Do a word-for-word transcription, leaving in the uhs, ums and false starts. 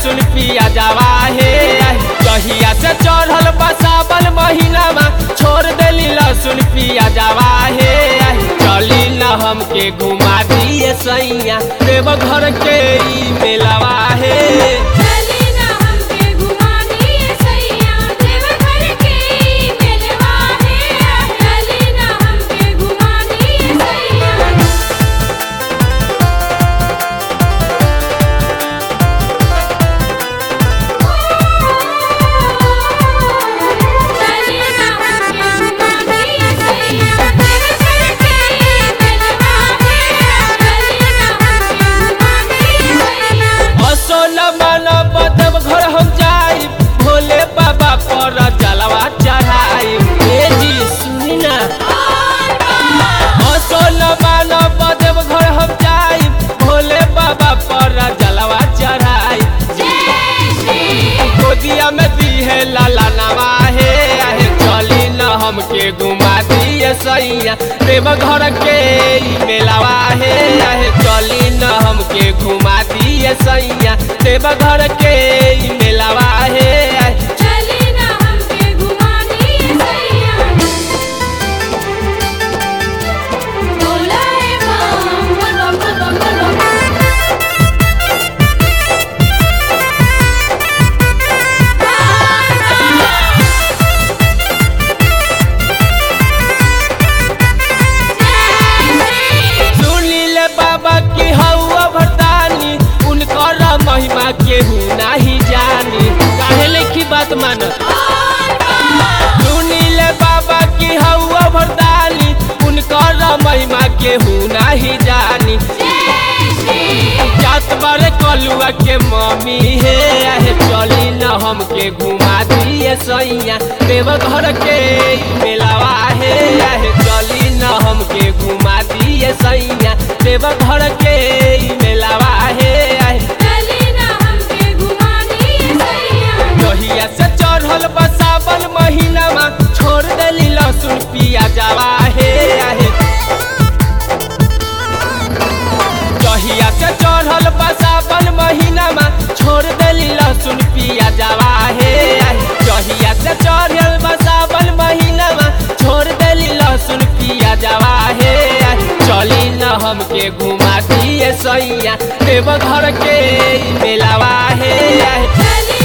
लहसुन पिया जावा हे कहिया से चढ़ल बसावल महीना में छोड़ देली लहसुन पिया जावा हे चली न हमके घुमा दिए सैया देव घर के ई मेलावा हे हमके घुमा दिए सैया देव घर के ई मेलावा हे चली न हमके घुमा दिए सैया देव घर के ई मेलावा हे महिमा केहू नहीं जानी काहे लेखी बात मान सुनीले बाबा की हवा भरदानी उनकर महिमा केहू नहीं जानी जात बारे कलुआ के मम्मी हे चली न हमके घुमा दिए सैया देव घर के मेलावा हे चली न हमके घुमा दिए सैया देव घर के मेलावा हे से चढ़ल बसावल महीना में छोड़ देली लहसुन पिया जावा हे कहिया से चढ़ल बसावल महीना में छोड़ देली लहसुन पिया जावा हे कहिया से चढ़ल बसावल महीना में छोड़ देली लहसुन पिया जावा हे चली न हमके घुमा दिए सैया देव घर के मेलावा हे